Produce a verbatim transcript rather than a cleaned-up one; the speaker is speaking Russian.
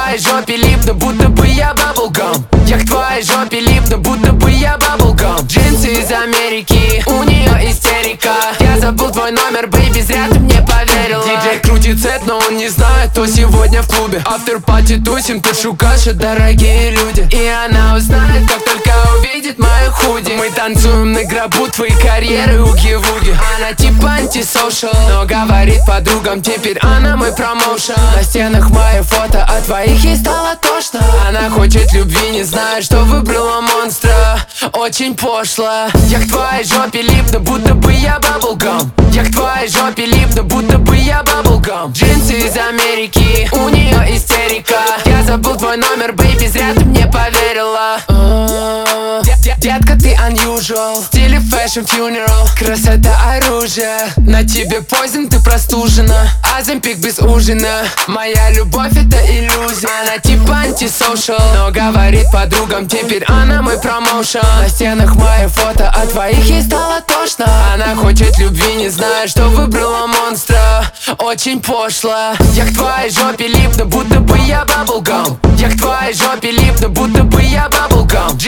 твоей жопе липну, будто бы я bubblegum. Я к твоей жопе липну, будто бы я bubblegum. Джинсы из Америки, у нее истерика. Я забыл твой номер, бэйби, зря ты мне поверила. Диджей крутит сет, но он не знает, кто сегодня в клубе. Афтер-пати тусим, тут шукаши, дорогие люди. И она узнает, как только увидит мои худи. Мы танцуем на гробу твоей карьеры, уги-вуги. Она типа антисошал, но говорит подругам, теперь она мой промоушен. На стенах мои фото, а твоих ей стало тошно. Она хочет любви, не знает, что выбрала монстра. Очень пошло. Я к твоей жопе липну, будто бы я bubblegum. Я к твоей жопе липну, будто бы я bubblegum. Джинсы из Америки, у нее истерика. Я забыл твой номер, бэйби, зря ты мне поверила. Детка, ты unusual, в стиле fashion funeral. Красота оружие, на тебе poison, ты простужена. Азимпик без ужина, моя любовь это иллюзия. Она типа антисошал, но говорит подругам, теперь она мой промоушен. На стенах мои фото, а твоих ей стало тошно. Она хочет любви, не знает, что выбрала монстра. Очень пошло. Я к твоей жопе липну, будто бы я bubblegum. Я к твоей жопе липну, будто бы я bubblegum.